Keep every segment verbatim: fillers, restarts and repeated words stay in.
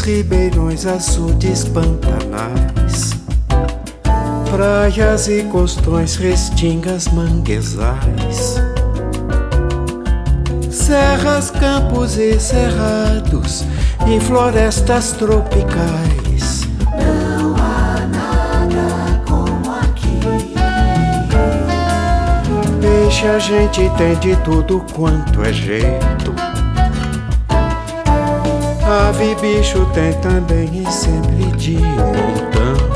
ribeirões açudes pantanais, praias e costões, restingas, manguezais, serras, campos e cerrados e florestas tropicais. Não há nada como aqui. Peixe a gente tem de tudo quanto é jeito, ave e bicho tem também e sempre de montão.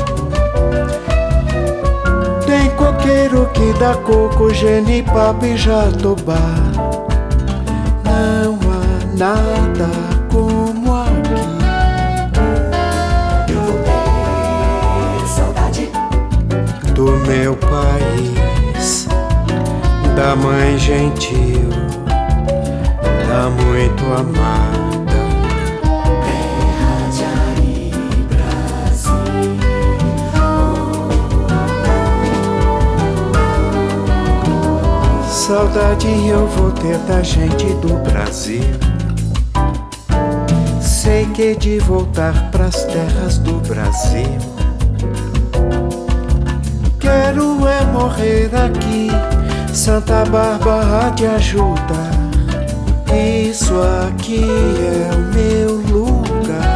Tem coqueiro que dá coco, genipapo e jatobá. Não há nada como aqui. Eu vou ter saudade Do meu país, da mãe gentil, da muito amada. terra de Ari, Brasil. Saudade eu vou ter da gente do Brasil. Sei que hei de voltar pras terras do Brasil. Quero é morrer aqui, Santa Bárbara de ajudar. Isso aqui é o meu lugar.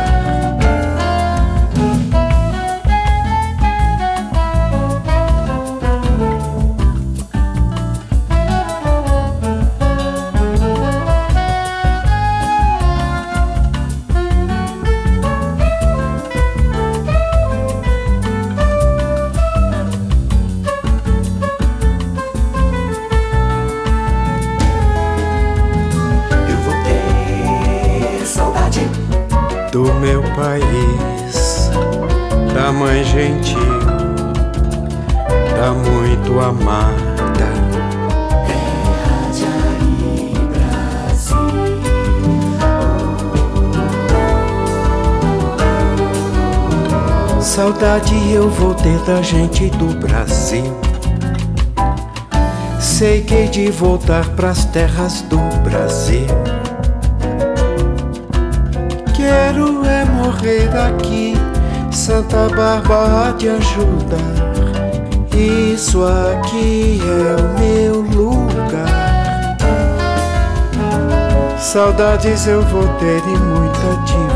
Do meu país, da mãe gentil, da muito amada. Terra de Ari, Brasil. Saudade eu vou ter da gente do Brasil. Sei que hei de voltar pras terras do Brasil. Quero é morrer aqui, Santa Bárbara de ajudar. Isso aqui é o meu lugar. Saudades eu vou ter e muita de